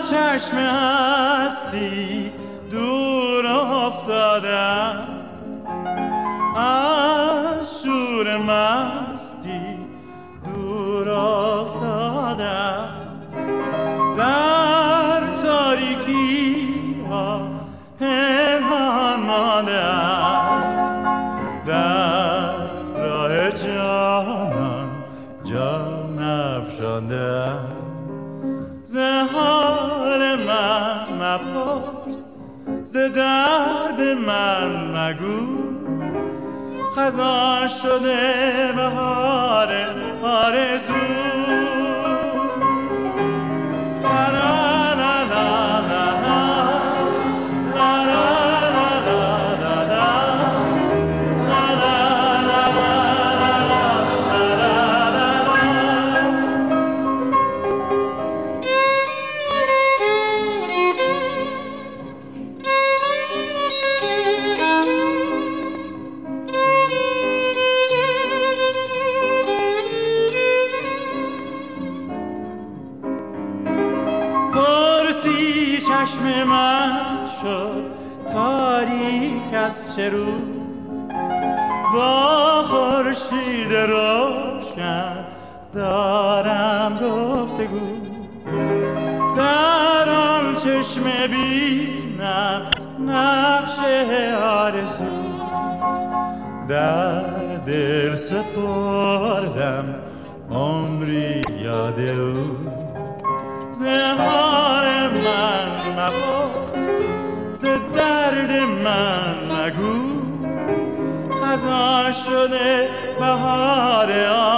چشم هستی دور افتادم، از شور مستی دور افتادم، در تاریکی ها پنهان ماندم، در راه جانان جان افشاندم. ز حال من مپرس، ز درد من مگو، خزان شده بهار آرزو. پرسی چشم من شد تاریک از چه رو، با خورشید روشن دارم گفتگو، در آن چشم بینم نقش آرزو، در دل سپردم عمری یاد او. ز حال من مپرس، ز درد من مگو، خزان شده بهار